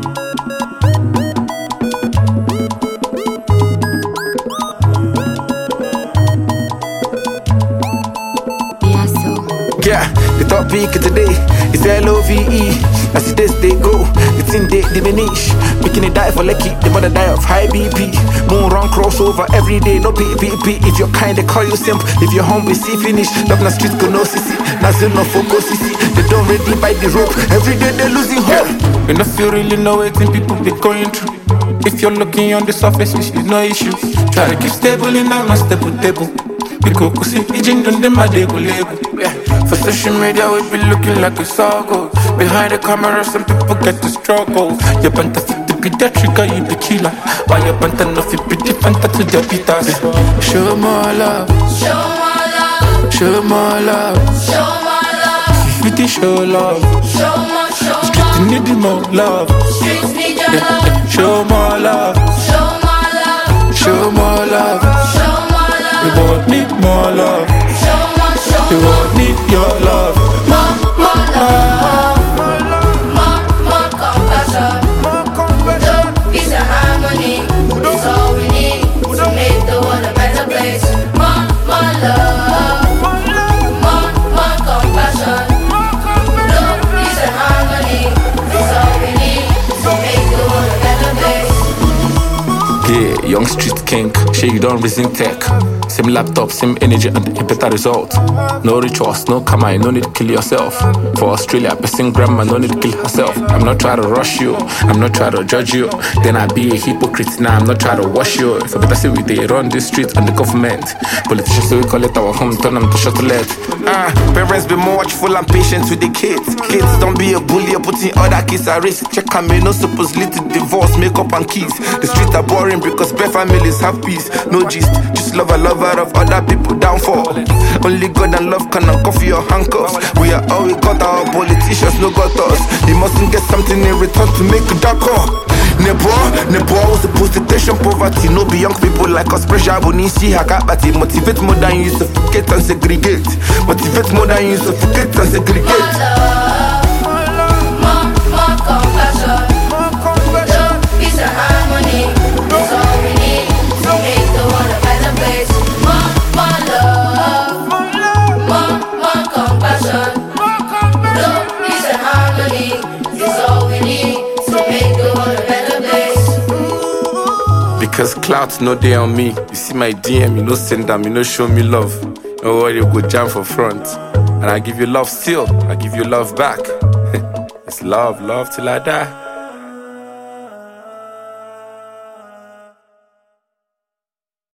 Yeah, the top peak of today is LOVE. As the days they go, the thing they diminish. Making it die for lucky, the mother die of high BP. Moon run crossover every day, no PPP. If you're kind, they call you simp. If you're home, we see finish. Love na street, go no CC. Nothing no focus CC. They don't ready by the rope. Every day they losing hope. And if you really know it, then people be going through. If you're looking on the surface, it's no issue. Try to keep stable in a stable table. Because we see agent on them, they go label. For social media, we be looking like it's all good. Behind the camera, some people get the struggle. You want to fit the pediatric, you be killer. Why you want to know if you be different to the beaters? Show more love. Show more love. Show more love. Show more love. If you show love. Show more, show Streets need more love. Streets need your love. Show more love. Show more love. Show more love. Show more love. We won't need more love. Show more, show We won't need your love. more love. More compassion. Love, peace and harmony. It's all we need to make the world a better place. More love. More compassion. Love, peace and harmony. It's all we need to make the world a better place. Yeah, young street king, shey you don't reason tech. Same laptop, same energy and a better result. No rituals, no karma, no need to kill yourself. For Australia, person grandma, no need to kill herself. I'm not trying to rush you, I'm not trying to judge you. Then I be a hypocrite, now I'm not trying to wash you. For the person we they run the streets and the government. Politicians, so we call it our home, turn them to shuttle. Parents be more watchful and patient with the kids. Kids, don't be a bully or putting other kids at risk. Check on me, no supposedly to divorce, makeup and keys. The streets are boring because bare families have peace. No gist, just love a lover of other people downfall. Only God and love can uncuff your handcuffs. We are all we got, our politicians no got us. You mustn't get something in return to make a dark call. Nebo was supposed to tension poverty. No be young people like us pressure but need see hakabati. Motivate more than you suffocate and segregate. Motivate more than you suffocate and segregate. More compassion. Love, peace and harmony. It's all we need to make the world a better place. More love. More compassion. Love, peace and harmony. It's all we need to make the world a better place. Because clout no day on me. You see my DM, you no send them, you no show me love. No worry, you go jam for front. And I give you love still, I give you love back. It's love till I die.